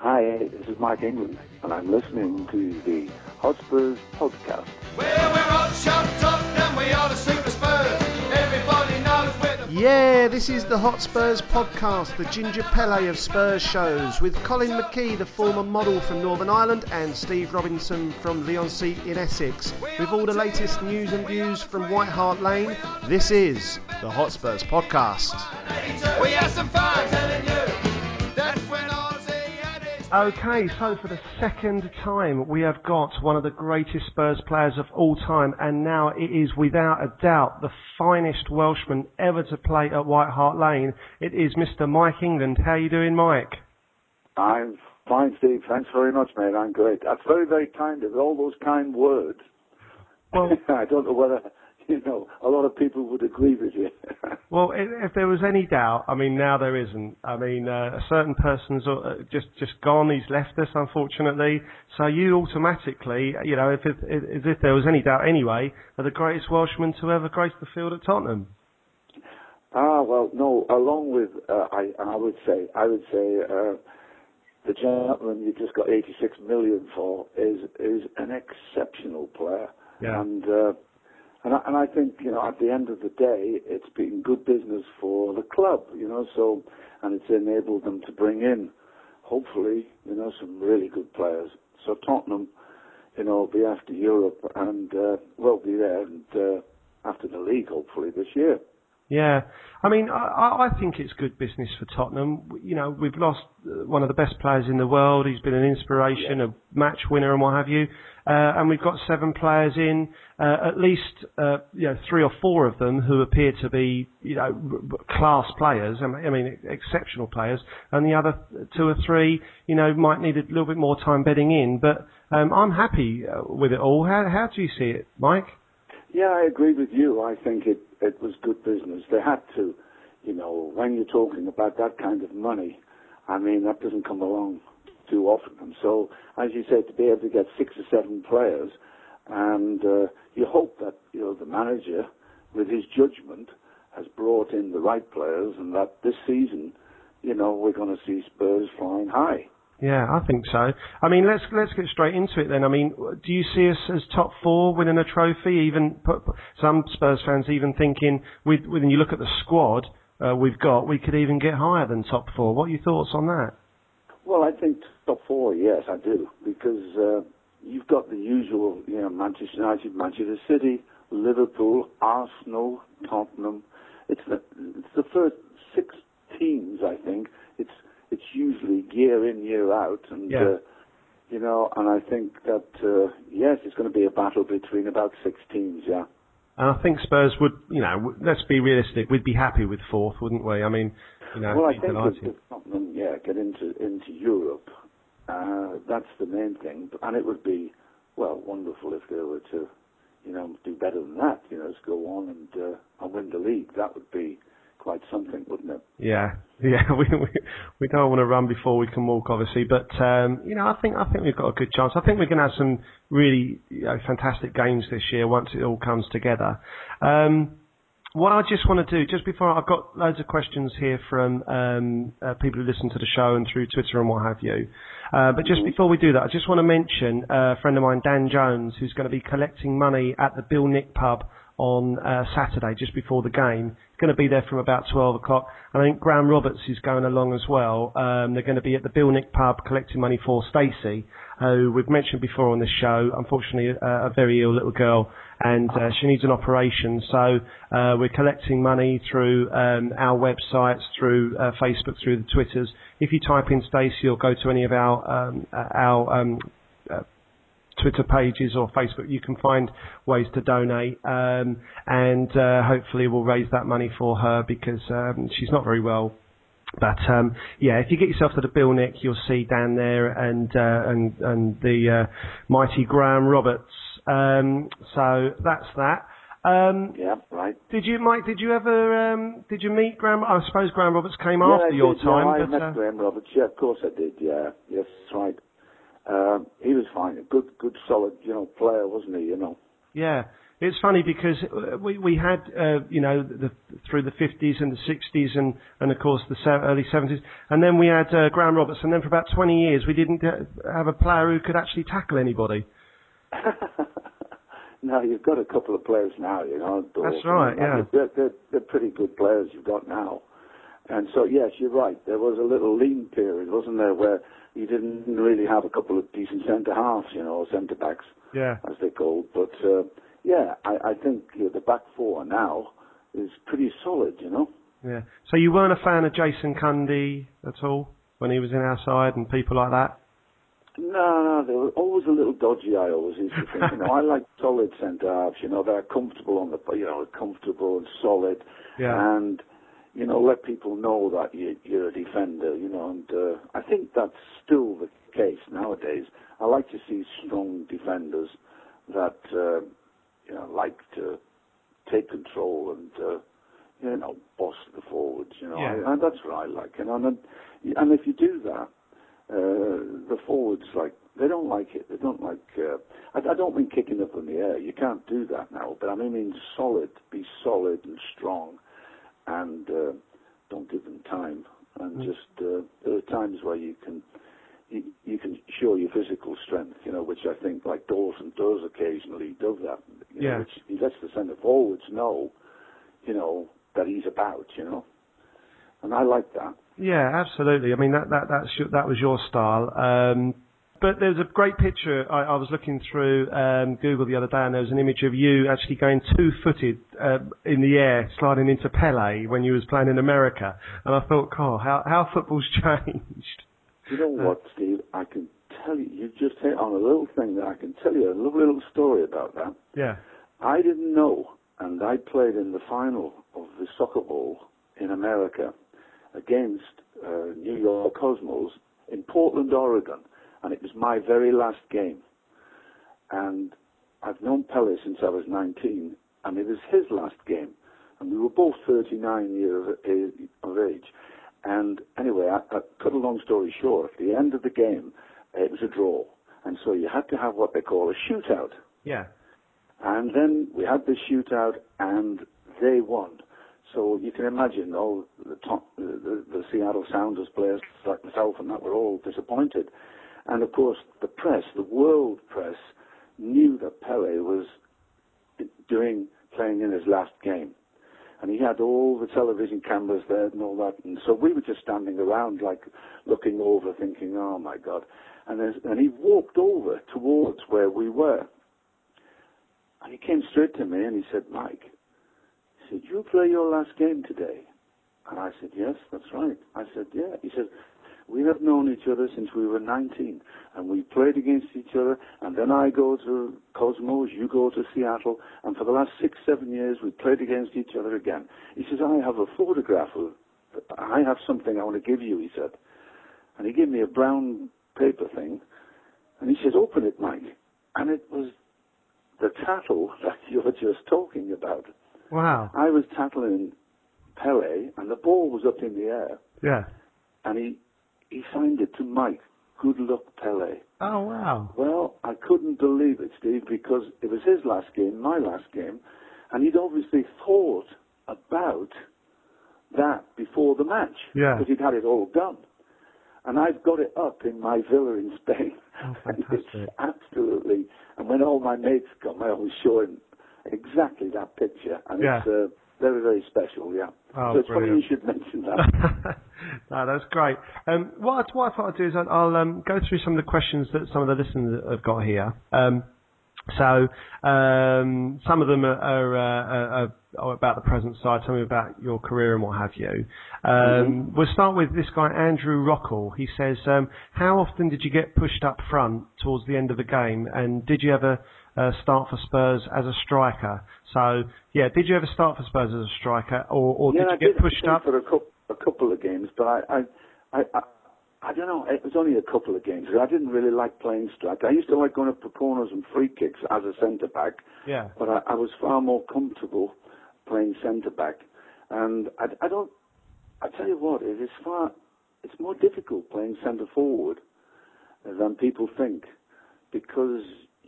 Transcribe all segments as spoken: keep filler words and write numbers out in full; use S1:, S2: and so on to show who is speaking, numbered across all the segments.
S1: Hi, this is Mike England, and I'm listening to the Hotspurs podcast.
S2: Well, we're all shut up, and we are the Super Spurs. Everybody knows where the...
S3: Yeah, this is the Hotspurs podcast, the Ginger Pele of Spurs shows, with Colin McKee, the former model from Northern Ireland, and Steve Robinson from Leigh-on-Sea in Essex. With all the latest news and views from White Hart Lane, this is the Hotspurs podcast.
S2: We have some fun telling you. That's when Ozzy had his...
S3: Okay, so for the second time we have got one of the greatest Spurs players of all time, and now it is without a doubt the finest Welshman ever to play at White Hart Lane. It is Mister Mike England. How are you doing, Mike?
S1: I'm fine, Steve. Thanks very much, mate. I'm great. That's very, very kind of all those kind words.
S3: Well,
S1: I don't know whether, you know, a lot of people would agree with you.
S3: well, if, if there was any doubt, I mean, now there isn't. I mean, uh, a certain person's uh, just just gone. He's left us, unfortunately. So you automatically, you know, if it, as if there was any doubt anyway, are the greatest Welshman to ever grace the field at Tottenham.
S1: Ah, well, no. Along with, uh, I, I would say, I would say, uh, the gentleman you just got eighty-six million for is is an exceptional player.
S3: Yeah.
S1: And. Uh, And I, and I think, you know, at the end of the day, it's been good business for the club, you know, so, and it's enabled them to bring in, hopefully, you know, some really good players. So Tottenham, you know, will be after Europe and, uh, will be there and, uh, after the league, hopefully, this year.
S3: Yeah, I mean, I, I think it's good business for Tottenham. You know, we've lost one of the best players in the world. He's been an inspiration,
S1: Yeah.
S3: a match winner, and what have you. Uh, and we've got seven players in, uh, at least, uh, you know, three or four of them who appear to be, you know, class players. I mean, I mean, exceptional players. And the other two or three, you know, might need a little bit more time bedding in. But um, I'm happy with it all. How, how do you see it, Mike?
S1: Yeah, I agree with you. I think it, it was good business. They had to, you know, when you're talking about that kind of money, I mean, that doesn't come along too often. And so, as you said, to be able to get six or seven players, and uh, you hope that, you know, the manager, with his judgment, has brought in the right players, and that this season, you know, we're going to see Spurs flying high.
S3: Yeah, I think so. I mean, let's let's get straight into it then. I mean, do you see us as top four winning a trophy? Even put, some Spurs fans even thinking, with, when you look at the squad uh, we've got, we could even get higher than top four. What are your thoughts on that?
S1: Well, I think top four, yes, I do, because uh, you've got the usual, you know, Manchester United, Manchester City, Liverpool, Arsenal, Tottenham. It's the it's the first six teams, I think. It's it's usually year in, year out, and
S3: Yeah.
S1: uh, you know, and I think that uh, yes, it's going to be a battle between about six teams, yeah.
S3: And I think Spurs would, you know, w- let's be realistic, we'd be happy with fourth, wouldn't we? I mean, you know,
S1: Well, I
S3: be
S1: think
S3: delighted.
S1: if, if Tottenham, yeah, get into into Europe, uh, that's the main thing, and it would be, well, wonderful if they were to, you know, do better than that. You know, just go on and uh, and win the league. That would be quite something, wouldn't it?
S3: Yeah, yeah, we, we we don't want to run before we can walk, obviously, but um, you know, I think I think we've got a good chance. I think we're going to have some really, you know, fantastic games this year once it all comes together. Um, what I just want to do, just before I've got loads of questions here from um, uh, people who listen to the show and through Twitter and what have you. Uh, but just before we do that, I just want to mention uh, a friend of mine, Dan Jones, who's going to be collecting money at the Bill Nick pub on uh, Saturday, just before the game. He's going to be there from about twelve o'clock. And I think Graham Roberts is going along as well. Um, they're going to be at the Bill Nick pub collecting money for Stacey, who we've mentioned before on this show. Unfortunately, uh, a very ill little girl, and uh, she needs an operation. So uh, we're collecting money through um, our websites, through uh, Facebook, through the Twitters. If you type in Stacey or go to any of our um, our um, uh, Twitter pages or Facebook, you can find ways to donate, um, and uh, hopefully we'll raise that money for her, because um, she's not very well. But um, yeah, if you get yourself to the Bill Nick, you'll see Dan there, and uh, and and the uh, mighty Graham Roberts. Um, so that's that. Um,
S1: Yeah, right.
S3: did you, Mike? Did you ever? Um, did you meet Graham? I suppose Graham Roberts came
S1: Yeah,
S3: after
S1: I
S3: your
S1: did,
S3: time.
S1: Yeah, I
S3: but,
S1: met
S3: uh,
S1: Graham Roberts. Yeah, of course I did. Yeah, yes, that's right. Um, he was fine. A good, good, solid, you know, player, wasn't he? You know.
S3: Yeah, It's funny because we we had uh, you know the, through the fifties and the sixties and, and of course the early seventies, and then we had uh, Graham Roberts, and then for about twenty years we didn't have a player who could actually tackle anybody.
S1: No, you've got a couple of players now, you know.
S3: That's right, yeah.
S1: They're, they're, they're pretty good players you've got now. And so, yes, you're right. There was a little lean period, wasn't there, where you didn't really have a couple of decent centre-halves, you know, centre-backs,
S3: yeah.
S1: as they're called. But, uh, yeah, I, I think uh, the back four now is pretty solid, you know.
S3: Yeah. So you weren't a fan of Jason Cundy at all when he was in our side and people like that?
S1: No, no, they were always a little dodgy, I always used to think. You know, I like solid centre-halves, you know, that are comfortable on the, you know, comfortable and solid.
S3: Yeah.
S1: And, you know, let people know that you, you're a defender, you know, and uh, I think that's still the case nowadays. I like to see strong defenders that, uh, you know, like to take control and, uh, you know, boss the forwards, you know.
S3: Yeah.
S1: I, and that's what I like. You know, and, and if you do that, Uh, the forwards, like, they don't like it. They don't like, uh, I, I don't mean kicking up in the air. You can't do that now. But I mean solid, be solid and strong, and uh, don't give them time. And mm. just, uh, there are times where you can, you, you can show your physical strength, you know, which I think, like Dawson does occasionally, does that. You
S3: yeah.
S1: know, which he lets the centre forwards know, you know, that he's about, you know. And I like that.
S3: Yeah, absolutely. I mean, that that that's your, that was your style. Um, but there's a great picture. I, I was looking through um, Google the other day, and there was an image of you actually going two-footed uh, in the air, sliding into Pele when you was playing in America. And I thought, oh, how how football's changed.
S1: You know what, Steve? I can tell you. You just hit on a little thing that I can tell you a lovely little story about that.
S3: Yeah.
S1: I didn't know, and I played in the final of the soccer bowl in America against uh, New York Cosmos in Portland, Oregon, and it was my very last game. And I've known Pele since I was nineteen, and it was his last game. And we were both thirty-nine years of age. And anyway, I, I cut a long story short, at the end of the game, it was a draw. And so you had to have what they call a shootout.
S3: Yeah.
S1: And then we had the shootout, and they won. So you can imagine all the, top, the, the Seattle Sounders players like myself and that were all disappointed. And of course, the press, the world press, knew that Pele was doing, playing in his last game. And he had all the television cameras there and all that. And so we were just standing around, like, looking over, thinking, oh, my God. And, and he walked over towards where we were. And he came straight to me and he said, Mike, he said, you play your last game today? And I said, yes, that's right. I said, yeah. He said, we have known each other since we were nineteen, and we played against each other, and then I go to Cosmos, you go to Seattle, and for the last six, seven years, we played against each other again. He says, I have a photograph of, I have something I want to give you, he said. And he gave me a brown paper thing, and he says, open it, Mike. And it was the tattle that you were just talking about.
S3: Wow.
S1: I was tackling Pele, and the ball was up in the air.
S3: Yeah.
S1: And he, he signed it to Mike. Good luck, Pele.
S3: Oh, wow.
S1: Well, I couldn't believe it, Steve, because it was his last game, my last game, and he'd obviously thought about that before the match.
S3: Yeah.
S1: Because he'd had it all done. And I've got it up in my villa in Spain.
S3: Oh,
S1: and
S3: fantastic.
S1: it's absolutely, and when all my mates come, I always show him exactly that picture. And
S3: yeah.
S1: it's uh, very, very special, yeah.
S3: Oh,
S1: so it's
S3: brilliant.
S1: funny you should mention that.
S3: No, that's great. Um, what, I, what I thought I'd do is I'll, I'll um, go through some of the questions that some of the listeners have got here. Um, so um, some of them are, are, uh, are about the present side, some are about your career and what have you. Um, mm-hmm. We'll start with this guy, Andrew Rockall. He says, um, how often did you get pushed up front towards the end of the game, and did you ever uh, start for Spurs as a striker? So, yeah, did you ever start for Spurs as a striker, or, or
S1: yeah,
S3: did you
S1: I
S3: get
S1: did,
S3: pushed
S1: I
S3: up?
S1: for a couple, a couple of games, but I, I, I, I I don't know, it was only a couple of games. I didn't really like playing striker. I used to like going up for corners and free kicks as a centre-back.
S3: Yeah.
S1: But I, I was far more comfortable playing centre-back. And I, I don't, I tell you what, it is far, it's more difficult playing centre-forward than people think. Because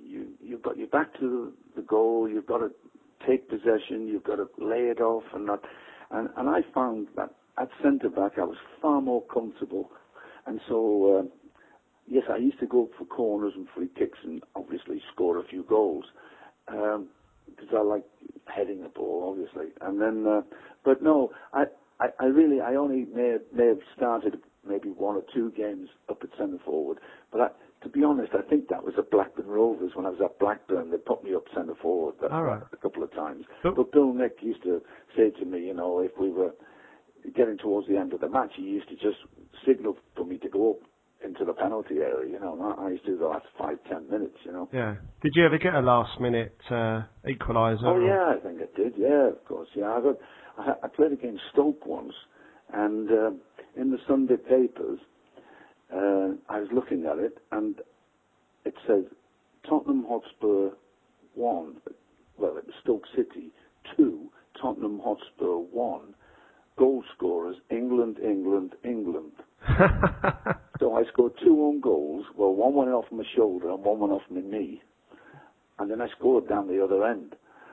S1: you you've got your back to the goal. You've got to take possession. You've got to lay it off and not. And and I found that at centre back I was far more comfortable, and so. Uh, Yes, I used to go for corners and free kicks and obviously score a few goals um, because I like heading the ball, obviously. And then, uh, but no, I, I, I really, I only may have, may have started maybe one or two games up at centre forward. But I, to be honest, I think that was at Blackburn Rovers when I was at Blackburn. They put me up centre forward that,
S3: All right.
S1: a couple of times.
S3: But,
S1: but Bill Nick used to say to me, you know, if we were getting towards the end of the match, he used to just signal for me to go up into the penalty area, you know. I used to do the last five, ten minutes, you know.
S3: yeah. Did you ever get a last minute uh, equaliser?
S1: Oh yeah, I think I did. Yeah, of course. Yeah, I got. I, I played against Stoke once, and uh, in the Sunday papers, uh, I was looking at it, and it says Tottenham Hotspur one. Well, it was Stoke City two, Tottenham Hotspur one. Goal scorers: England, England, England. So I scored two own goals. Well, one went off my shoulder and one went off my knee. And then I scored down the other end.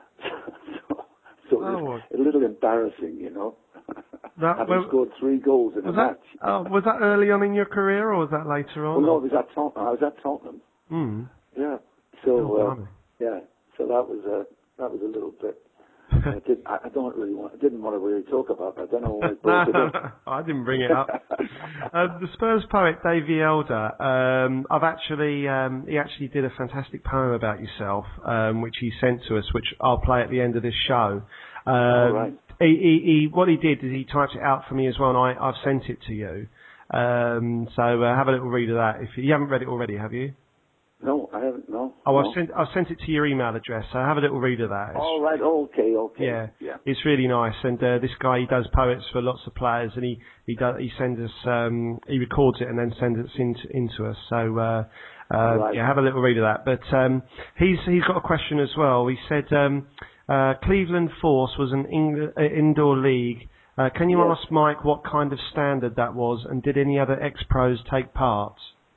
S1: so so
S3: oh,
S1: it was a little embarrassing, you know.
S3: That,
S1: Having
S3: well,
S1: scored three goals in a
S3: was
S1: match.
S3: that, oh, was that early on in your career or was that later on?
S1: Well, no, it was at Tottenham. I was at Tottenham.
S3: Mm.
S1: Yeah. So,
S3: Oh,
S1: uh, yeah. So that was uh, that was a little bit. I, did, I, I don't really want. I didn't want to really talk about that. I don't know why I brought it up.
S3: I didn't bring it up. uh, the Spurs poet Davy Elder. Um, I've actually um, he actually did a fantastic poem about yourself, um, which he sent to us, which I'll play at the end of this show. Um,
S1: All right.
S3: He, he, he, what he did is he typed it out for me as well, and I, I've sent it to you. Um, so uh, have a little read of that. If you, you haven't read it already, have you?
S1: No, I haven't. No.
S3: Oh,
S1: no.
S3: I've sent I've sent it to your email address. So have a little read of that. It's,
S1: All right. Okay. Okay.
S3: yeah,
S1: Yeah.
S3: it's really nice. And uh, this guy, he does poets for lots of players, and he he does he sends us um, he records it and then sends it into into us. So uh, uh,
S1: Right.
S3: yeah, have a little read of that. But um, he's he's got a question as well. He said um, uh, Cleveland Force was an in, uh, indoor league. Uh, can you
S1: Yes.
S3: ask Mike what kind of standard that was, and did any other ex-pros take part?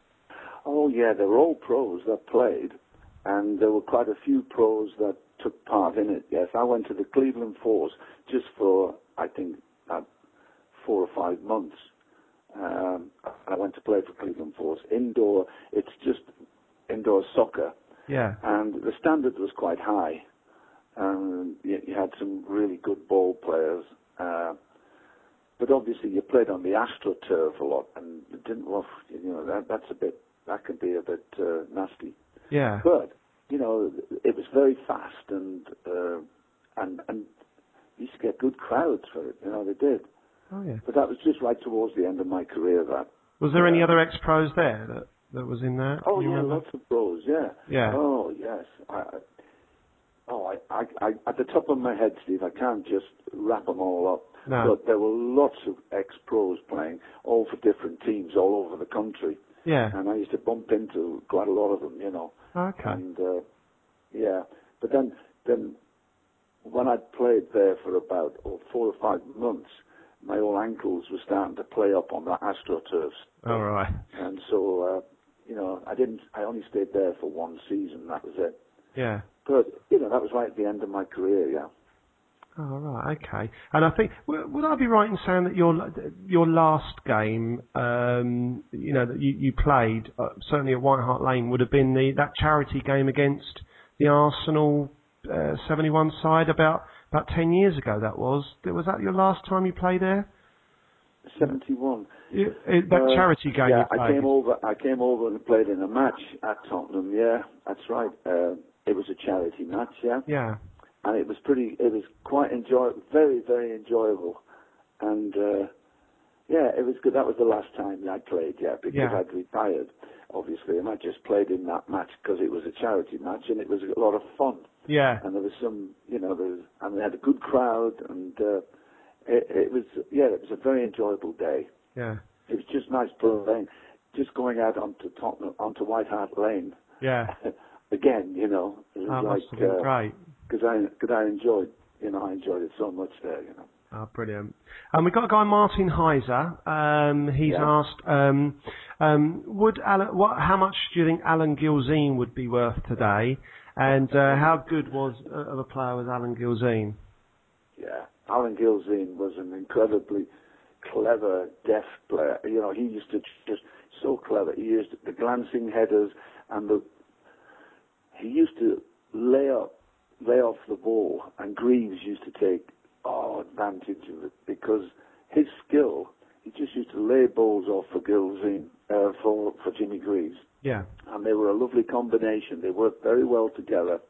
S1: Oh yeah, they were all pros that played, and there were quite a few pros that took part in it. Yes, I went to the Cleveland Force just for I think uh, four or five months. Um, I went to play for Cleveland Force indoor. It's just indoor soccer,
S3: Yeah.
S1: and the standard was quite high. Um, you, you had some really good ball players. Uh, but obviously, you played on the AstroTurf a lot, and it didn't. Well, you know, that, that's a bit. That can be a bit uh, nasty.
S3: Yeah.
S1: But you know, it was very fast, and uh, and and you used to get good crowds for it. You know, they did.
S3: Oh yeah.
S1: But that was just right towards the end of my career. That.
S3: Was there any
S1: uh,
S3: other ex-pros there that that was in there?
S1: Oh
S3: you
S1: yeah,
S3: remember?
S1: lots of pros. Yeah.
S3: Yeah.
S1: Oh yes. I, I, oh, I, I, I, at the top of my head, Steve, I can't just wrap them all up.
S3: No.
S1: But there were lots of ex-pros playing, all for different teams all over the country.
S3: Yeah.
S1: And I used to bump into quite a lot of them, you know.
S3: Okay.
S1: And uh, yeah, but then then when I'd played there for about oh, four or five months, my old ankles were starting to play up on the AstroTurf.
S3: All right.
S1: And so uh, you know, I didn't. I only stayed there for one season. That was it.
S3: Yeah.
S1: But you know, that was right at the end of my career. Yeah.
S3: Oh, right, okay. And I think, w- would I be right in saying that your your last game, um, you know, that you, you played, uh, certainly at White Hart Lane, would have been the that charity game against the Arsenal uh, seventy-one side about about ten years ago? That was. Was that your last time you played there?
S1: seventy-one.
S3: You, it, that
S1: Uh,
S3: charity game.
S1: Yeah,
S3: you
S1: I
S3: played.
S1: came over. I came over and played in a match at Tottenham. Yeah, that's right. Uh, it was a charity match. Yeah.
S3: Yeah.
S1: And it was pretty, it was quite enjoyable, very, very enjoyable. And, uh, yeah, it was good. That was the last time I played, yeah, because
S3: Yeah.
S1: I'd retired, obviously, and I just played in that match because it was a charity match and it was a lot of fun.
S3: Yeah.
S1: And there was some, you know, there was, and we had a good crowd and, uh, it, it was, yeah, it was a very enjoyable day.
S3: Yeah.
S1: It was just nice playing, just going out onto Tottenham, onto White Hart Lane.
S3: Yeah.
S1: Again, you know, it was
S3: That
S1: like,
S3: must have been
S1: uh,
S3: great.
S1: Because I, cause I enjoyed, you know, I enjoyed it so much there, you know.
S3: Oh, brilliant. And we've got a guy, Martin Heiser. Um, he's
S1: Yeah.
S3: asked, um, Um, would Alan, what? How much do you think Alan Gilzean would be worth today? And uh, how good was uh, of a player was Alan Gilzean?
S1: Yeah, Alan Gilzean was an incredibly clever, deft player. You know, he used to just so clever. He used the glancing headers and the. He used to lay up, lay off the ball, and Greaves used to take oh, advantage of it because his skill. He just used to lay balls off for Gilzean, uh, for for Jimmy Greaves.
S3: Yeah.
S1: And they were a lovely combination. They worked very well together.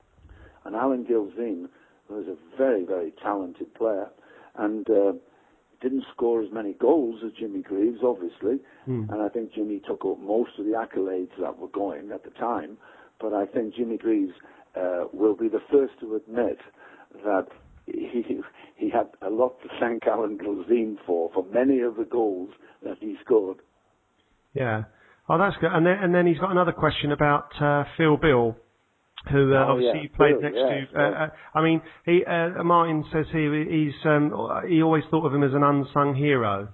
S1: And Alan Gilzean was a very, very talented player, and uh, didn't score as many goals as Jimmy Greaves, obviously. Mm. And I think Jimmy took up most of the accolades that were going at the time. But I think Jimmy Greaves uh, will be the first to admit that he he had a lot to thank Alan Gilzean for, for many of the goals that he scored.
S3: Yeah. Oh, that's good. And then, and then he's got another question about uh, Phil Bill, who uh,
S1: oh,
S3: obviously
S1: yeah.
S3: played
S1: Bill,
S3: next
S1: yeah,
S3: to. Uh, uh, I mean, he uh, Martin says here he's um, he always thought of him as an unsung hero.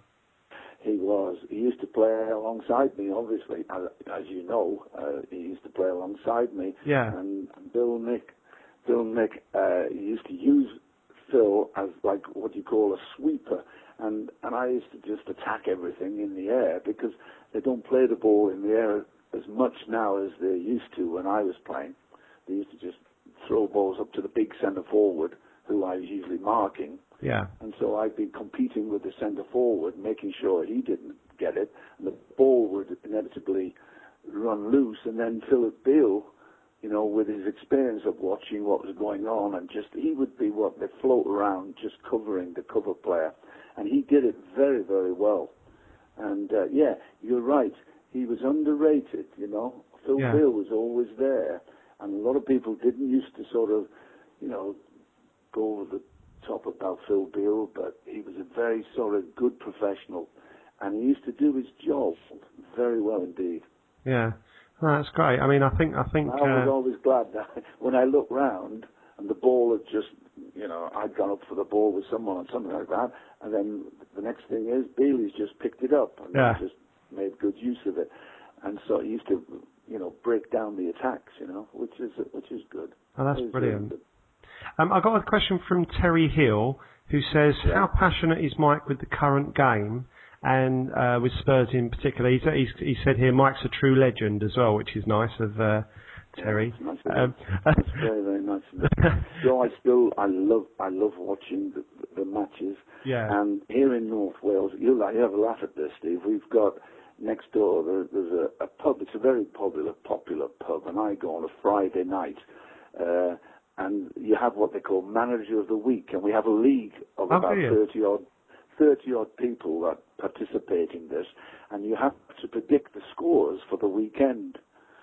S1: He was. He used to play alongside me, obviously. As, as you know, uh, he used to play alongside me.
S3: Yeah.
S1: And Bill Nick, Bill Nick, uh, he used to use Phil as like what you call a sweeper, and and I used to just attack everything in the air because they don't play the ball in the air as much now as they used to when I was playing. They used to just throw balls up to the big centre forward, who I was usually marking.
S3: Yeah.
S1: And so I'd be competing with the centre forward, making sure he didn't get it, and the ball would inevitably run loose, and then Philip Beale, you know, with his experience of watching what was going on, and just, he would be what they float around, just covering the cover player. And he did it very, very well. And, uh, yeah, you're right. He was underrated, you know. Phil
S3: yeah.
S1: Beale was always there. And a lot of people didn't used to sort of, you know, go over the top about Phil Beale, but he was a very sort of good professional. And he used to do his job very well indeed.
S3: Yeah. No, that's great. I mean, I think, I think...
S1: I was
S3: uh,
S1: always glad that when I looked round and the ball had just, you know, I'd gone up for the ball with someone or something like that, and then the next thing is Bailey's just picked it up and
S3: yeah.
S1: just made good use of it. And so he used to, you know, break down the attacks, you know, which is which is good.
S3: Oh, that's
S1: is
S3: brilliant.
S1: Really
S3: um, I got a question from Terry Hill, who says,
S1: yeah.
S3: how passionate is Mike with the current game? And uh, with Spurs in particular, he's, he's, he said here Mike's a true legend as well, which is nice of uh, Terry.
S1: Yeah, that's, nice
S3: um,
S1: that's very very nice. So I still I love I love watching the, the matches.
S3: Yeah.
S1: And here in North Wales, you'll you have a laugh at this, Steve. We've got next door there, there's a, a pub. It's a very popular popular pub, and I go on a Friday night. Uh, and you have what they call Manager of the Week, and we have a league of
S3: oh,
S1: about thirty odd. thirty odd people that participate in this, and you have to predict the scores for the weekend.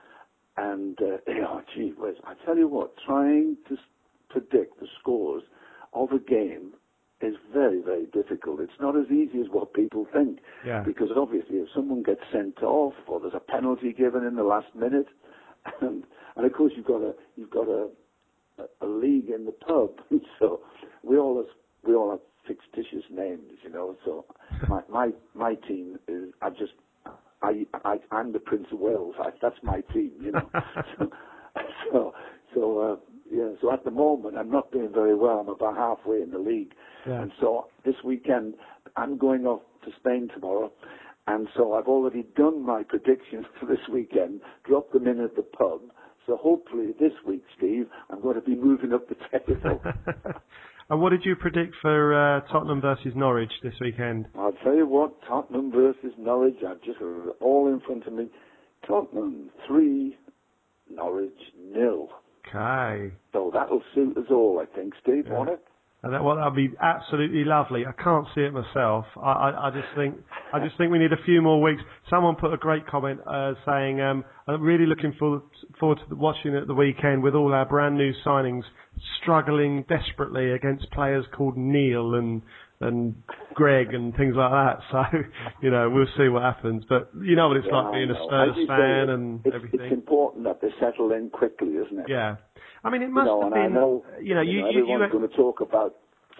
S1: And, uh, you know, gee whiz, I tell you what, trying to s- predict the scores of a game is very, very difficult. It's not as easy as what people think.
S3: Yeah.
S1: Because obviously if someone gets sent off or there's a penalty given in the last minute, and, and of course you've got a, you've got a, a, a league in the pub, so we all have, we all have fictitious names, you know. So my my my team is I just I I I'm the Prince of Wales. I, that's my team, you know. so so, so uh, yeah. So at the moment I'm not doing very well. I'm about halfway in the league,
S3: yeah.
S1: and so this weekend I'm going off to Spain tomorrow, and so I've already done my predictions for this weekend. Dropped them in at the pub. So hopefully this week, Steve, I'm going to be moving up the table.
S3: And what did you predict for uh, Tottenham versus Norwich this weekend?
S1: I'll tell you what, Tottenham versus Norwich, I've just got it all in front of me. Tottenham three, Norwich nil.
S3: Okay.
S1: So that'll suit us all, I think, Steve,
S3: Yeah.
S1: won't it?
S3: And that, well, that'll be absolutely lovely. I can't see it myself. I, I, I just think, I just think we need a few more weeks. Someone put a great comment uh, saying, um, "I'm really looking forward forward to watching it at the weekend with all our brand new signings struggling desperately against players called Neil and and Greg and things like that." So, you know, we'll see what happens. But you know what it's
S1: Yeah,
S3: like being a Spurs fan
S1: say,
S3: and
S1: it's,
S3: everything.
S1: It's important that they settle in quickly, isn't it?
S3: Yeah. I mean, it must
S1: you know,
S3: have
S1: and
S3: been.
S1: I know,
S3: you know,
S1: you
S3: you,
S1: know
S3: you,
S1: everyone's
S3: you
S1: going to talk about. Sorry.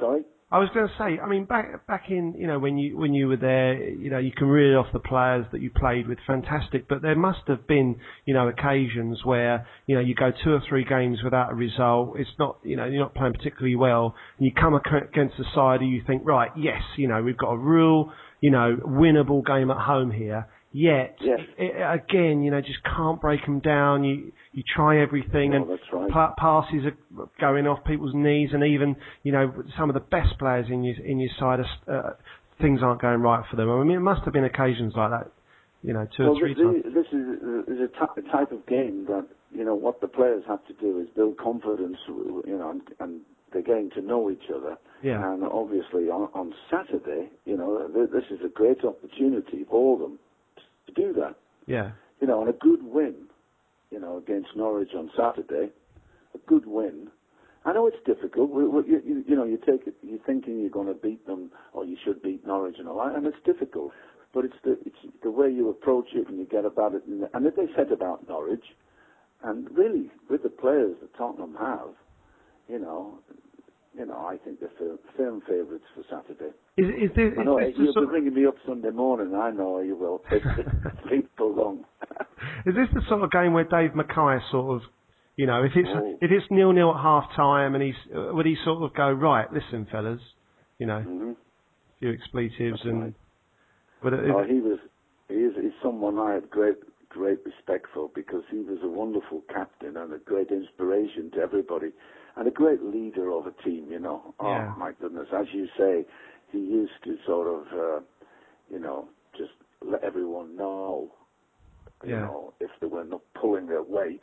S3: I was going to say, I mean, back back in, you know, when you when you were there, you know, you can reel off the players that you played with, fantastic. But there must have been, you know, occasions where, you know, you go two or three games without a result. It's not, you know, you're not playing particularly well, and you come ac- against a side and you think, right, yes, you know, we've got a real, you know, winnable game at home here. Yet,
S1: Yes.
S3: it, it, again, you know, just can't break them down. You you try everything,
S1: No,
S3: and
S1: that's right.
S3: pa- passes are going off people's knees, and even, you know, some of the best players in your in your side, are, uh, things aren't going right for them. I mean, it must have been occasions like that, you know, two
S1: well,
S3: or three
S1: the,
S3: times.
S1: this is, is a, t- a type of game that, you know, what the players have to do is build confidence, you know, and, and they're getting to know each other.
S3: Yeah.
S1: And obviously on, on Saturday, you know, th- this is a great opportunity for them to do that.
S3: Yeah.
S1: You know, and a good win, you know, against Norwich on Saturday, a good win. I know it's difficult. We, we, you, you, you know, you take it, you're thinking you're going to beat them, or you should beat Norwich and all that, and it's difficult. But it's the it's the way you approach it, and you get about it. And, and if they said about Norwich, and really with the players that Tottenham have, you know, you know, I think they're firm, firm favourites for Saturday.
S3: Is, is this,
S1: I know
S3: is this
S1: you'll
S3: the sort
S1: be ringing me up Sunday morning. I know you will. It's been so long.
S3: is this the sort of game where Dave Mackay sort of, you know, if it's
S1: Oh.
S3: if it's nil nil at half time, and he's uh, would he sort of go, right, listen, fellas, you know,
S1: Mm-hmm.
S3: a few expletives,
S1: That's
S3: and
S1: right.
S3: would it,
S1: Oh, he was. He is. He's someone I have great, great respect for, because he was a wonderful captain and a great inspiration to everybody, and a great leader of a team. You know.
S3: Yeah.
S1: Oh my goodness! As you say, he used to sort of, uh, you know, just let everyone know, you
S3: Yeah.
S1: know, if they were not pulling their weight,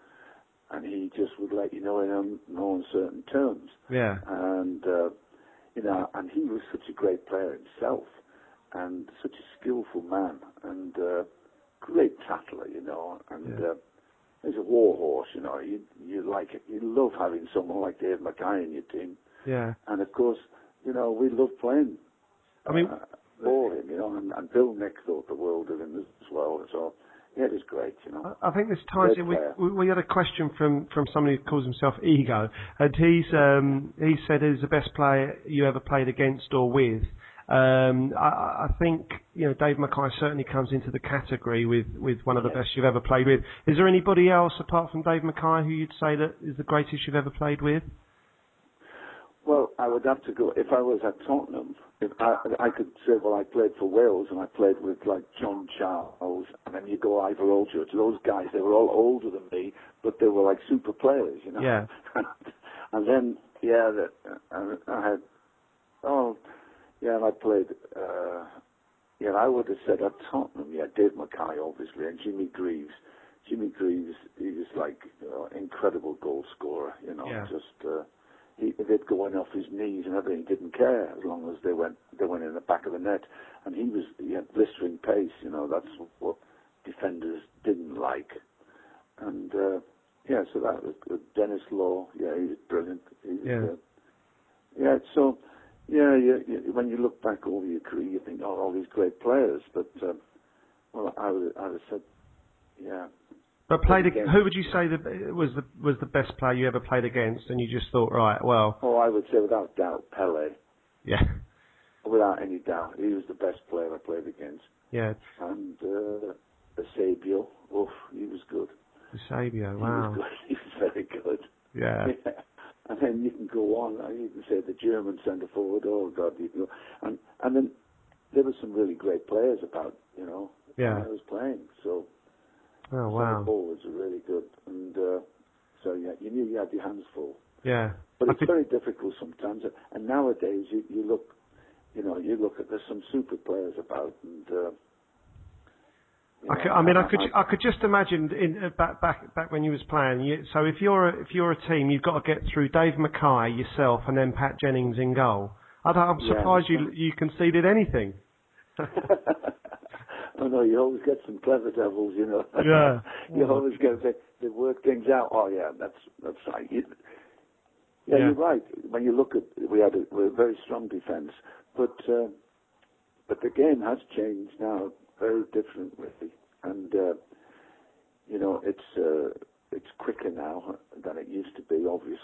S1: and he just would let you know in un, no uncertain terms.
S3: yeah,
S1: And uh, you know, and he was such a great player himself, and such a skillful man, and uh, great tackler, you know, and
S3: Yeah.
S1: uh, he's a war horse, you know. You you like it, you love having someone like Dave Mackay in your team,
S3: yeah.
S1: and of course, you know, we love playing.
S3: I mean,
S1: uh, for him, you know, and, and Bill Nick thought the world of him as well. So yeah, it was great, you know.
S3: I I think this ties
S1: Great
S3: in. We,
S1: player.
S3: we we had a question from, from somebody who calls himself Ego, and he's um, he said who's the best player you ever played against or with. Um, I, I think you know Dave Mackay certainly comes into the category with, with one of the
S1: Yes.
S3: best you've ever played with. Is there anybody else apart from Dave Mackay who you'd say that is the greatest you've ever played with?
S1: Well, I would have to go, if I was at Tottenham, if I, I could say, well, I played for Wales, and I played with, like, John Charles, and then you go Ivor Olchurch. Those guys, they were all older than me, but they were like super players, you know.
S3: Yeah.
S1: And then, yeah, the, uh, I had, oh, yeah, and I played, uh, yeah, I would have said at Tottenham, yeah, Dave Mackay, obviously, and Jimmy Greaves. Jimmy Greaves, he was like, uh, incredible goal scorer, you know,
S3: Yeah.
S1: just, uh, He, they'd go in off his knees and everything. He didn't care as long as they went they went in the back of the net. And he was he had blistering pace. You know, that's what defenders didn't like. And uh, yeah, so that was good. Dennis Law. Yeah, he was brilliant. He was,
S3: Yeah.
S1: uh, yeah. So yeah, you, you, when you look back over your career, you think, oh, all these great players. But uh, well, I would I would have said, yeah.
S3: But played ag-
S1: Against-
S3: who would you say that was the was the best player you ever played against? And you just thought, right, well,
S1: Oh, I would say without doubt, Pele.
S3: yeah,
S1: Without any doubt, he was the best player I played against.
S3: yeah,
S1: And uh, Eusebio, oof, he was good.
S3: Eusebio,
S1: He was
S3: wow,
S1: good. He was very good.
S3: yeah,
S1: Yeah. And then you can go on. uh, You can say the German centre forward. Oh God, you can go. And and then there were some really great players about. You know,
S3: Yeah.
S1: when I was playing. So
S3: oh
S1: some
S3: wow,
S1: forwards are really good. And uh, so yeah, you knew you had your hands full.
S3: yeah.
S1: But
S3: I
S1: it's
S3: could,
S1: very difficult sometimes. And nowadays, you, you look, you know, you look at there's some super players about, and uh, you
S3: I,
S1: know,
S3: could, I mean, I could,
S1: I,
S3: I could just imagine in uh, back, back, back when you was playing. You, so if you're, a, if you're a team, you've got to get through Dave Mackay, yourself, and then Pat Jennings in goal. I don't, I'm
S1: Yeah.
S3: surprised you, you conceded anything.
S1: oh no, you always get some clever devils, you know.
S3: Yeah.
S1: you
S3: Oh,
S1: always get they, they work things out. Oh yeah, that's that's right. You, yeah,
S3: Yeah.
S1: you're right. When you look at, we had a, we're a very strong defence, but uh, but the game has changed now, very differently, and uh, you know it's uh, it's quicker now than it used to be, obviously,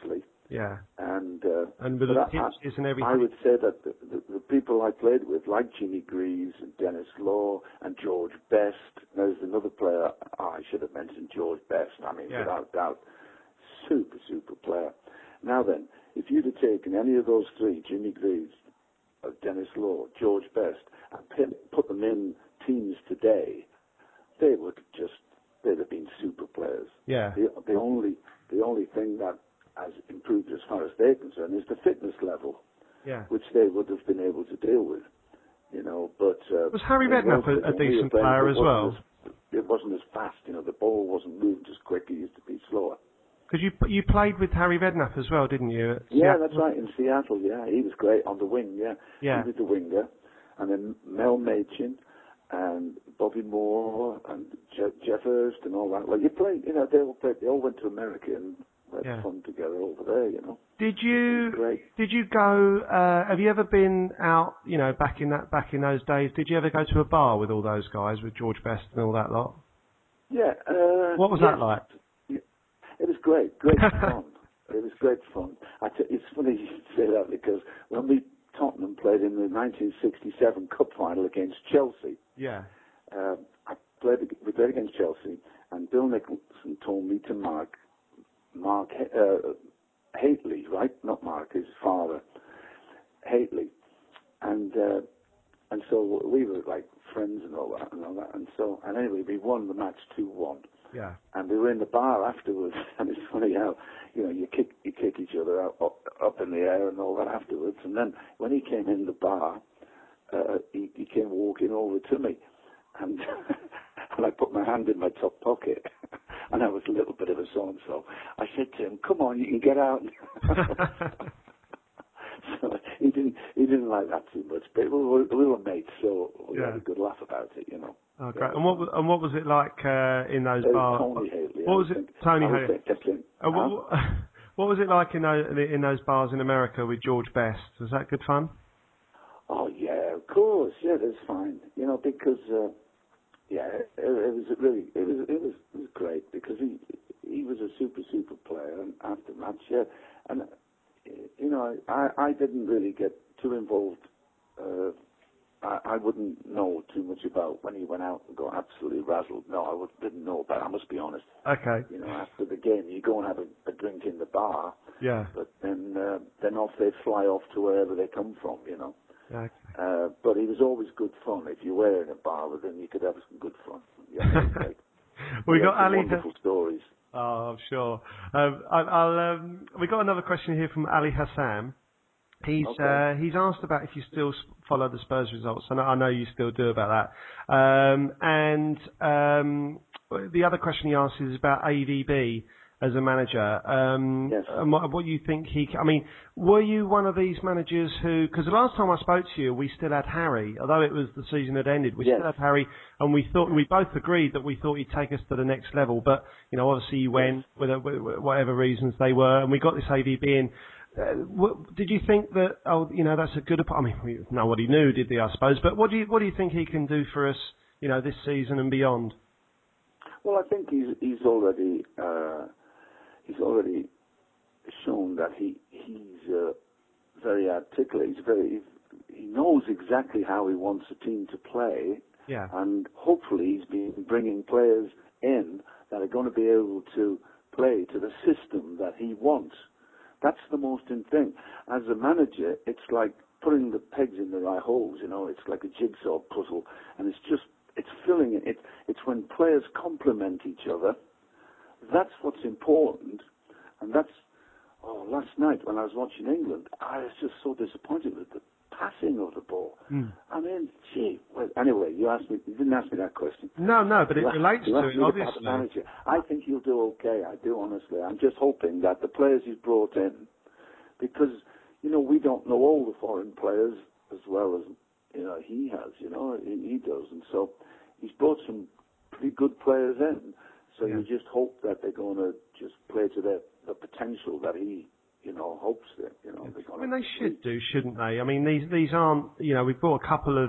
S3: Yeah.
S1: And uh,
S3: And with
S1: but
S3: the
S1: I,
S3: pitches and everything.
S1: I would say that the, the, the people I played with, like Jimmy Greaves and Dennis Law and George Best, there's another player, oh, I should have mentioned George Best, I mean,
S3: Yeah.
S1: without doubt, super, super player. Now then, if you'd have taken any of those three, Jimmy Greaves, uh, Dennis Law, George Best, and put, put them in teams today, they would just, they'd have been super players.
S3: Yeah.
S1: The, the only, the only thing that has improved as far as they're concerned is the fitness level,
S3: Yeah.
S1: which they would have been able to deal with, you know. But uh,
S3: Was Harry
S1: in
S3: Redknapp
S1: Welsh,
S3: a, a
S1: when we were
S3: decent
S1: playing,
S3: player
S1: it
S3: as
S1: wasn't
S3: well?
S1: as- It wasn't as fast, you know. The ball wasn't moved as quick. It used to be slower.
S3: Because you you played with Harry Redknapp as well, didn't you? at
S1: Yeah,
S3: Seattle?
S1: that's right. In Seattle, yeah, he was great on the wing. Yeah,
S3: Yeah.
S1: he was the winger, and then Mel Machin and Bobby Moore and Je- Jeff Hurst and all that. Well, you played, you know, they all played. They all went to America and had
S3: Yeah.
S1: fun together over there, you know.
S3: Did
S1: It
S3: you
S1: was great.
S3: did you go? Uh, have you ever been out? You know, back in that back in those days, did you ever go to a bar with all those guys, with George Best and all that lot?
S1: Yeah. Uh,
S3: What was
S1: yes.
S3: that like?
S1: It was great, great fun. It was great fun. I t- it's funny you should say that because when we Tottenham played in the nineteen sixty-seven Cup final against Chelsea,
S3: Yeah.
S1: uh, I played. We played against Chelsea, and Bill Nicholson told me to mark Mark uh, Haitley, right? Not Mark, his father, Haitley, and uh, and so we were like friends and all that and all that, and so and anyway we won the match two one.
S3: Yeah.
S1: And we were in the bar afterwards, and it's funny how, you know, you kick you kick each other out, up, up in the air and all that afterwards. And then when he came in the bar, uh, he, he came walking over to me, and and I put my hand in my top pocket, and I was a little bit of a so-and-so. I said to him, "Come on, you can get out." So he didn't he didn't like that too much, but we were, we were mates, so we
S3: Yeah.
S1: had a good laugh about it, you know.
S3: Oh,
S1: Yeah,
S3: great. And what was, and what was it like uh, in those
S1: it was
S3: bars?
S1: Tony Haley.
S3: What
S1: I
S3: was it,
S1: think.
S3: Tony
S1: I was
S3: Haley?
S1: thinking,
S3: Uh,
S1: huh?
S3: what, what was it like in those in those bars in America with George Best? Was that good fun?
S1: Oh yeah, of course, yeah, that's fine. You know, because uh, yeah, it, it was really, it was, it was, it was great because he he was a super super player, and after match, yeah, and uh, you know, I I didn't really get too involved. Uh, I, I wouldn't know too much about when he went out and got absolutely razzled. No, I would, didn't know about it, I must be honest.
S3: Okay.
S1: You know, after the game, you go and have a, a drink in the bar,
S3: Yeah.
S1: but then uh, then off they fly off to wherever they come from, you know.
S3: Okay.
S1: Uh, but it was always good fun. If you were in a bar with him, you could have some good fun. Yeah, it was great.
S3: we
S1: He
S3: got
S1: had some
S3: Ali.
S1: wonderful stories.
S3: Oh, I'm sure. Um, I, I'll. Um, we got another question here from Ali Hassan. He's
S1: Okay.
S3: uh, he's asked about if you still s- follow the Spurs results, and I know you still do about that. Um, and um, the other question he asks is about A V B as a manager. Um,
S1: Yes.
S3: and what, what you think he? I mean, were you one of these managers who? Because the last time I spoke to you, we still had Harry, although it was the season had ended. We
S1: Yes.
S3: still had Harry, and we thought we both agreed that we thought he'd take us to the next level. But you know, obviously, he went with, a, with whatever reasons they were, and we got this A V B in. Uh, what, did you think that? Oh, you know, that's a good. I mean, we, nobody knew, did they? I suppose. But what do you what do you think he can do for us? You know, this season and beyond.
S1: Well, I think he's he's already uh, he's already shown that he he's uh, very articulate. He's very he knows exactly how he wants a team to play,
S3: Yeah.
S1: and hopefully he's been bringing players in that are going to be able to play to the system that he wants. That's the most important thing. As a manager, it's like putting the pegs in the right holes, you know, it's like a jigsaw puzzle, and it's just, it's filling it. it it's when players complement each other. That's what's important, and that's, oh, last night when I was watching England, I was just so disappointed with the passing of the ball.
S3: Mm.
S1: I mean, gee, well, anyway, you asked me, you didn't ask me that question.
S3: No, no, but it
S1: You
S3: relates
S1: you
S3: to
S1: asked
S3: it,
S1: me about
S3: obviously.
S1: the manager. I think he'll do okay. I do, honestly. I'm just hoping that the players he's brought in, because, you know, we don't know all the foreign players as well as, you know, he has, you know, he, he does. And so he's brought some pretty good players in. So
S3: Yeah.
S1: you just hope that they're going to just play to their the potential that he, you know, hopes that, you know, they're
S3: I
S1: going
S3: mean,
S1: to
S3: they should do, shouldn't they? I mean, these these aren't, you know, we've brought a couple of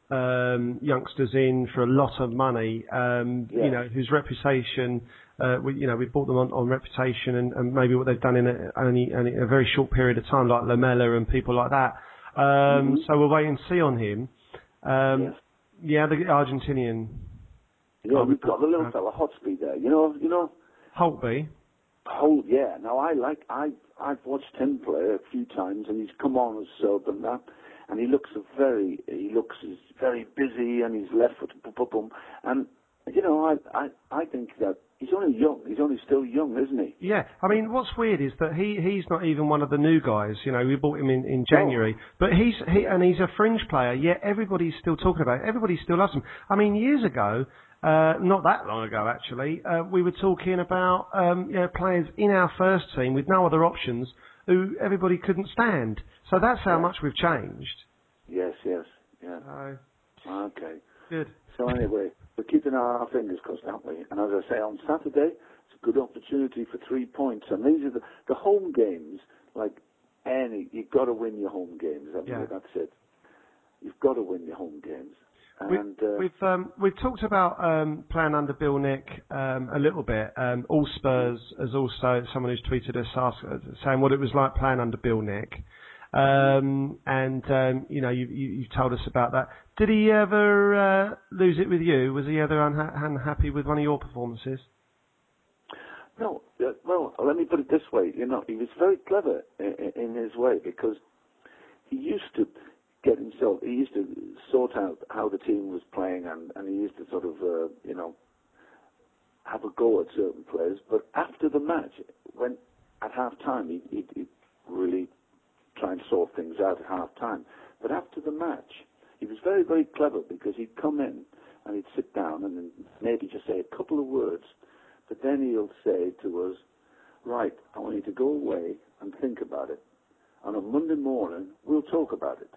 S3: um, youngsters in for a lot of money, um,
S1: Yeah.
S3: you know, whose reputation, uh, we, you know, we bought them on, on reputation and, and maybe what they've done in a, only, only a very short period of time, like Lamela and people like that. Um,
S1: Mm-hmm.
S3: So we'll wait and see on him. Um,
S1: Yes.
S3: Yeah, the Argentinian.
S1: Yeah,
S3: Oh,
S1: we've got the little
S3: uh,
S1: fella, Hotsby there. You know, you know.
S3: Holtby.
S1: Oh yeah. Now I like I I've watched him play a few times, and he's come on as sub and that, and he looks a very he looks he's very busy, and he's left foot boom, boom, boom. And you know I I I think that he's only young. He's only still young, isn't he?
S3: Yeah, I mean, what's weird is that he, he's not even one of the new guys. You know, we bought him in, in January, but he's he
S1: Yeah.
S3: and he's a fringe player. Yet everybody's still talking about it. Everybody still loves him. I mean, years ago, uh, not that long ago actually, uh, we were talking about um, you know, players in our first team with no other options who everybody couldn't stand. So that's how
S1: Yeah.
S3: much we've changed.
S1: Yes, yes, yeah.
S3: So
S1: Okay.
S3: good.
S1: So anyway, we're keeping our fingers crossed, aren't we? And as I say, on Saturday, it's a good opportunity for three points. And these are the, the home games, like any, you've got to win your home games, haven't
S3: Yeah.
S1: you? That's it. You've got to win your home games.
S3: We,
S1: And, uh,
S3: we've um, we've talked about um, playing under Bill Nick um, a little bit. Um, All Spurs has also someone who's tweeted us ask, uh, saying what it was like playing under Bill Nick, um, and um, you know you, you you've told us about that. Did he ever uh, lose it with you? Was he ever unha- unhappy with one of your performances?
S1: no, uh, well, let me put it this way. You know, he was very clever in, in his way, because he used to get himself, he used to sort out how the team was playing, and, and he used to sort of, uh, you know, have a go at certain players. But after the match, when at half time, he, he, he really try and sort things out at half time. But after the match, he was very, very clever, because he'd come in and he'd sit down and then maybe just say a couple of words, but then he'll say to us, right, I want you to go away and think about it. And on Monday morning, we'll talk about it.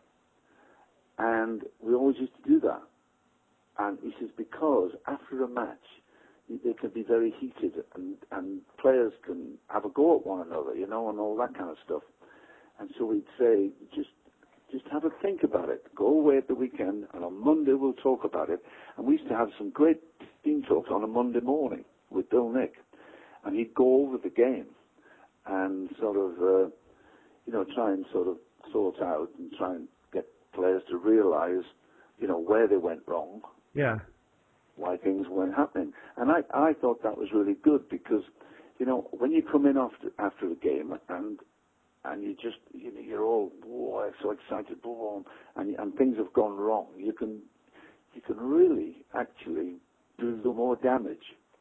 S1: And we always used to do that. And he says, because after a match, they can be very heated, and, and players can have a go at one another, you know, and all that kind of stuff. And so we'd say, just just have a think about it. Go away at the weekend, and on Monday we'll talk about it. And we used to have some great team talks on a Monday morning with Bill Nick. And he'd go over the game and sort of, uh, you know, try and sort of sort out and try and get players to realise, you know, where they went wrong,
S3: Yeah.
S1: why things weren't happening. And I, I thought that was really good, because, you know, when you come in after after the game and and you just, you know, you're all, whoa, so excited, boom, and and things have gone wrong, you can you can really actually do more damage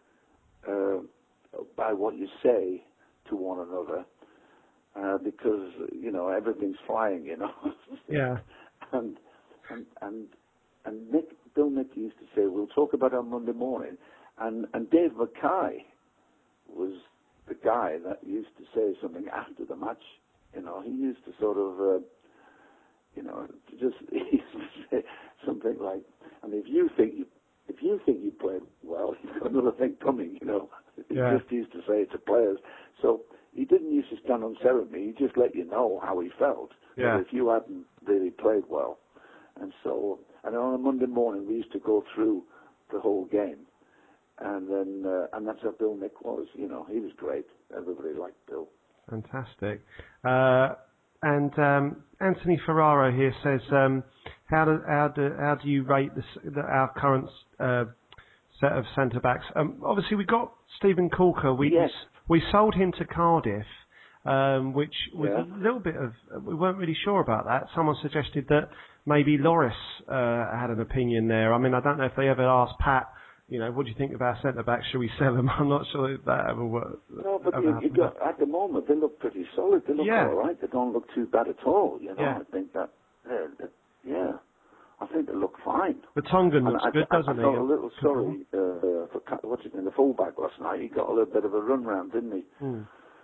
S1: uh, by what you say to one another, uh, because, you know, everything's flying, you know.
S3: Yeah.
S1: and and and and Nick, Bill Nick used to say, we'll talk about it on Monday morning. And, and Dave Mackay was the guy that used to say something after the match. You know, he used to sort of, uh, you know, just he used to say something like, and if you think you, if you think you played well, you've got another thing coming, you know. He
S3: Yeah.
S1: just used to say it to players. So he didn't used to stand on ceremony. He just let you know how he felt.
S3: Yeah.
S1: That if you hadn't really played well. And so, and on a Monday morning, we used to go through the whole game. And then, uh, and that's how Bill Nick was. You know, he was great. Everybody liked Bill.
S3: Fantastic. Uh, and um, Anthony Ferraro here says, um, how do how do how do you rate this, the, our current uh, set of centre backs? Um, obviously, we got Stephen Corker. We
S1: Yes.
S3: we sold him to Cardiff, um, which was
S1: Yeah.
S3: a little bit of, we weren't really sure about that. Someone suggested that maybe Loris uh, had an opinion there. I mean, I don't know if they ever asked Pat, you know, what do you think of our centre backs? Should we sell them? I'm not sure if that ever worked.
S1: No, but you, you got, at the moment, they look pretty solid. They look
S3: Yeah.
S1: all right. They don't look too bad at all. You know,
S3: Yeah.
S1: I think that, yeah, that, yeah, I think they look fine.
S3: The Tongan looks
S1: I,
S3: good,
S1: I,
S3: doesn't
S1: I
S3: he?
S1: felt a little sorry uh, for Ca- what's it in the fullback last night. He got a little bit of a run round, didn't he?
S3: Hmm.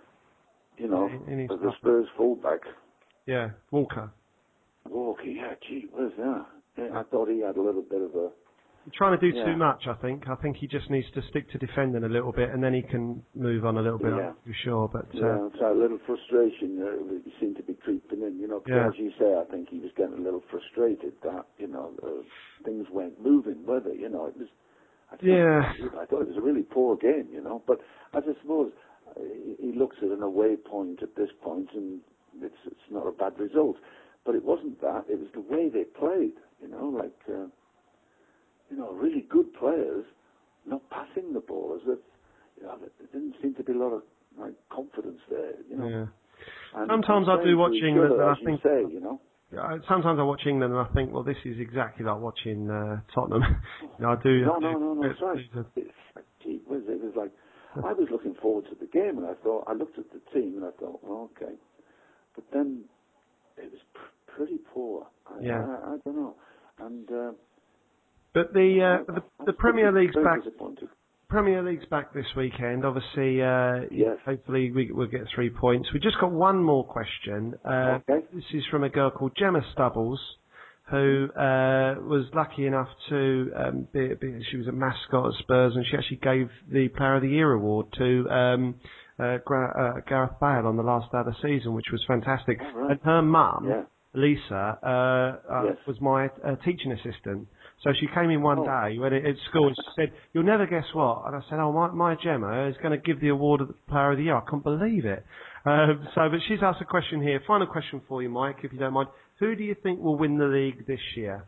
S1: You know,
S3: Yeah, in his
S1: as the
S3: stuff.
S1: Spurs fullback.
S3: Yeah, Walker.
S1: Walker, yeah, gee, where's that? Yeah, I thought he had a little bit of a,
S3: He's trying to do
S1: Yeah.
S3: too much, I think. I think he just needs to stick to defending a little bit, and then he can move on a little bit,
S1: Yeah.
S3: I'm sure. But uh,
S1: Yeah, it's a little frustration uh, that seemed to be creeping in, you know, because
S3: Yeah.
S1: as you say, I think he was getting a little frustrated that, you know, uh, things weren't moving, were they? You know, it was, I thought,
S3: Yeah.
S1: I thought it was a really poor game, you know, but as I suppose, uh, he he looks at an away point at this point, and it's, it's not a bad result. But it wasn't that, it was the way they played, you know, like, uh, you know, really good players not passing the ball as if, you know, there didn't seem to be a lot of like confidence there, you know.
S3: Yeah.
S1: And
S3: Sometimes
S1: and
S3: I do
S1: playing
S3: watch
S1: to each
S3: England,
S1: other,
S3: and I
S1: as you
S3: think
S1: say, you know.
S3: yeah, sometimes I watch England, and I think, well, this is exactly like watching uh, Tottenham. you know, I do.
S1: No,
S3: I do,
S1: no, no, no, that's right.
S3: it's a-
S1: It's like, gee whiz, it was like, I was looking forward to the game, and I thought, I looked at the team, and I thought, well, okay. But then it was pr- pretty poor. I,
S3: Yeah.
S1: I, I don't know. And uh,
S3: But the
S1: I,
S3: uh, the,
S1: I
S3: the
S1: was
S3: Premier
S1: very
S3: League's back.
S1: disappointed.
S3: Premier League's back this weekend. Obviously, uh,
S1: Yes.
S3: hopefully we, we'll get three points. We just got one more question. Uh,
S1: Okay.
S3: This is from a girl called Gemma Stubbles, who uh, was lucky enough to um, be, be. She was a mascot at Spurs, and she actually gave the Player of the Year award to um, uh, Gra- uh, Gareth Bale on the last day of the season, which was fantastic.
S1: All right.
S3: And her mum,
S1: Yeah.
S3: Lisa, uh, uh,
S1: Yes.
S3: was my uh, teaching assistant. So she came in one
S1: Oh.
S3: day when it, at school and she said, "You'll never guess what." And I said, "Oh, my, my Gemma is going to give the award of the Player of the Year." I couldn't believe it. Um, so, but she's asked a question here. Final question for you, Mike, if you don't mind. Who do you think will win the league this year?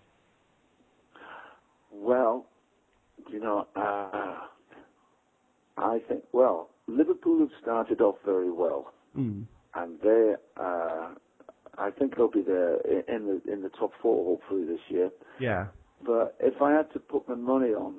S1: Well, you know, uh, I think, well, Liverpool have started off very well.
S3: Mm.
S1: And they, uh, I think they'll be there i- in the in the top four hopefully this year.
S3: Yeah.
S1: But if I had to put my money on,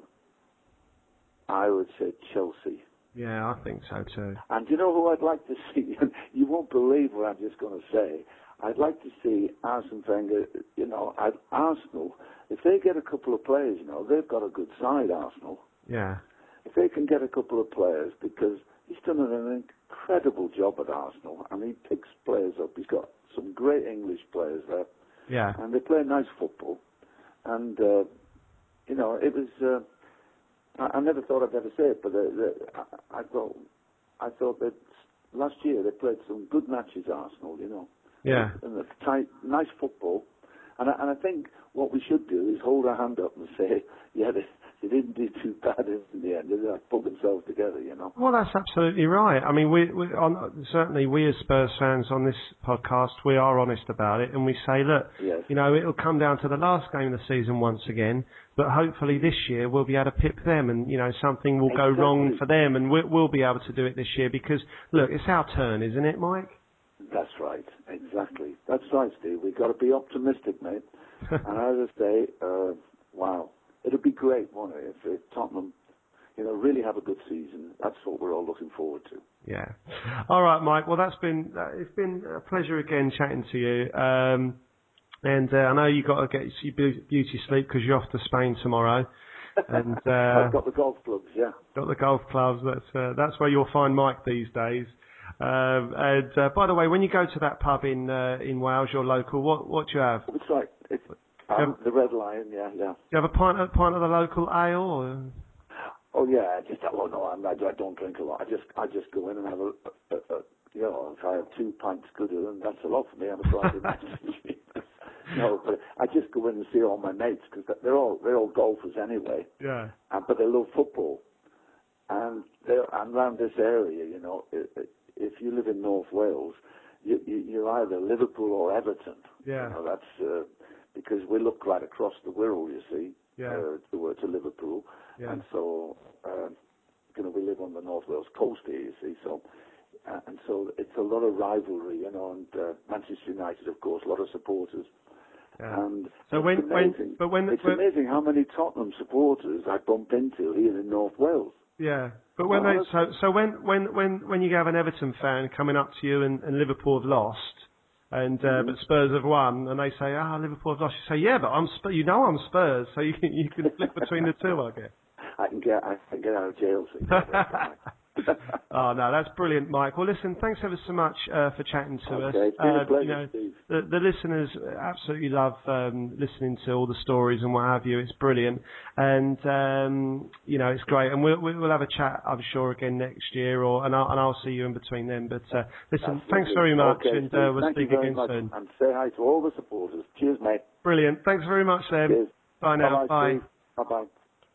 S1: I would say Chelsea.
S3: Yeah, I think so too.
S1: And you know who I'd like to see? You won't believe what I'm just going to say. I'd like to see Arsene Wenger. You know, I'd, Arsenal. If they get a couple of players, you know, they've got a good side, Arsenal.
S3: Yeah.
S1: If they can get a couple of players, because he's done an incredible job at Arsenal, and he picks players up. He's got some great English players there,
S3: Yeah.
S1: and they play nice football. And uh, you know, it was. Uh, I, I never thought I'd ever say it, but uh, the, I, I thought I thought that last year they played some good matches, Arsenal. You know,
S3: Yeah.
S1: and it's tight, nice football. And I, and I think what we should do is hold our hand up and say, yeah, they, they didn't do too bad in the end. They like, pulled themselves together, you know.
S3: Well, that's absolutely right. I mean, we, we on, certainly we as Spurs fans on this podcast, we are honest about it, and we say, look,
S1: Yes.
S3: you know, it'll come down to the last game of the season once again, but hopefully this year we'll be able to pip them, and you know, something will go
S1: Exactly.
S3: wrong for them, and we'll, we'll be able to do it this year because, look, it's our turn, isn't it, Mike?
S1: That's right. Exactly. That's right, Steve. We've got to be optimistic, mate. And as I say, uh, wow, it'd be great, won't it, if, if Tottenham, you know, really have a good season. That's what we're all looking forward to.
S3: Yeah. All right, Mike. Well, that's been uh, it's been a pleasure again chatting to you. Um, and uh, I know you got to get your beau- beauty sleep because you're off to Spain tomorrow. And uh,
S1: I've got the golf clubs, yeah.
S3: got the golf clubs. That's uh, that's where you'll find Mike these days. Um, and uh, by the way, when you go to that pub in uh, in Wales, your local, what what do you have?
S1: It's right. It's, um, the Red Lion, yeah, yeah.
S3: Do you have a pint a pint of the local ale? Or?
S1: Oh yeah, I just oh no, I'm, I, I don't drink a lot. I just I just go in and have a, a, a, a you know, if I have two pints gooder, then that's a lot for me on a Friday night. No, but I just go in and see all my mates because they're all they're all golfers anyway.
S3: Yeah.
S1: Uh, but they love football, and they're and around this area, you know, if, if you live in North Wales, you, you, you're either Liverpool or Everton.
S3: Yeah.
S1: You know, that's uh, because we look right across the Wirral, you see,
S3: Yeah.
S1: uh, to, uh, to Liverpool,
S3: Yeah.
S1: and so uh, you know we live on the North Wales coast here, you see, so. Uh, and so it's a lot of rivalry, you know, and uh, Manchester United, of course, a lot of supporters.
S3: Yeah.
S1: And
S3: So
S1: it's
S3: when
S1: amazing.
S3: when but when
S1: it's
S3: when,
S1: amazing how many Tottenham supporters I bump into here in North Wales.
S3: Yeah, but when
S1: Well,
S3: they, so
S1: honestly-
S3: so when when when when you have an Everton fan coming up to you and, and Liverpool have lost, and uh,
S1: Mhm.
S3: but Spurs have won, and they say, ah, Liverpool have lost, you say, yeah, but I'm Spurs, you know I'm Spurs, so you can you can flip between the two, I guess.
S1: I can get I can get out of jail. So
S3: Oh no, that's brilliant, Mike. Well, listen, thanks ever so much uh, for chatting to us.
S1: Okay, it's been
S3: Uh,
S1: a pleasure,
S3: you know,
S1: Steve.
S3: the, the listeners absolutely love um, listening to all the stories and what have you. It's brilliant, and um, you know, it's great. And we'll we'll have a chat, I'm sure, again next year, or and I'll, and I'll see you in between then. But uh, listen,
S1: That's
S3: thanks
S1: lovely.
S3: very much,
S1: Okay,
S3: and
S1: Steve,
S3: uh, we'll
S1: thank
S3: speak
S1: you very
S3: again
S1: much,
S3: soon.
S1: and say hi to all the supporters. Cheers, mate.
S3: Brilliant. Thanks very much, then.
S1: Cheers.
S3: Bye now.
S1: Bye-bye,
S3: Bye.
S1: Steve. Bye-bye.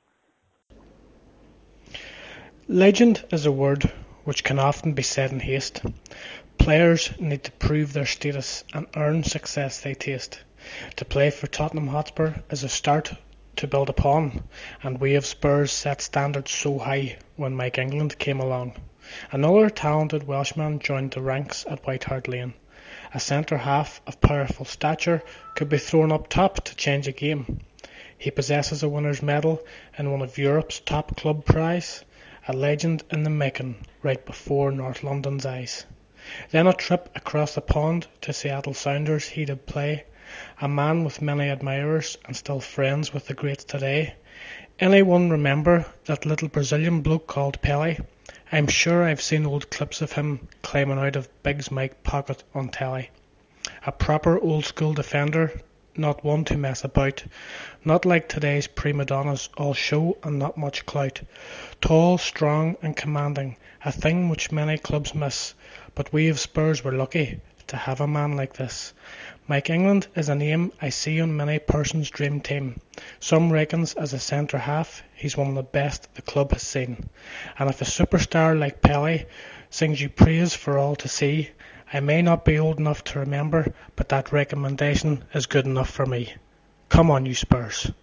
S4: Legend is a word which can often be said in haste. Players need to prove their status and earn success they taste. To play for Tottenham Hotspur is a start to build upon, and we of Spurs set standards so high when Mike England came along. Another talented Welshman joined the ranks at White Hart Lane. A centre-half of powerful stature could be thrown up top to change a game. He possesses a winner's medal in one of Europe's top club prize, a legend in the making right before North London's eyes. Then a trip across the pond to Seattle Sounders he did play, a man with many admirers and still friends with the greats today. Anyone remember that little Brazilian bloke called Pele? I'm sure I've seen old clips of him climbing out of Biggs Mike pocket on telly. A proper old school defender, not one to mess about, not like today's prima donnas, all show and not much clout. Tall, strong and commanding, a thing which many clubs miss, but we of Spurs were lucky to have a man like this. Mike England is a name I see on many persons' dream team. Some reckons as a centre-half he's one of the best the club has seen. And if a superstar like Pele sings you praise for all to see, I may not be old enough to remember, but that recommendation is good enough for me. Come on, you Spurs.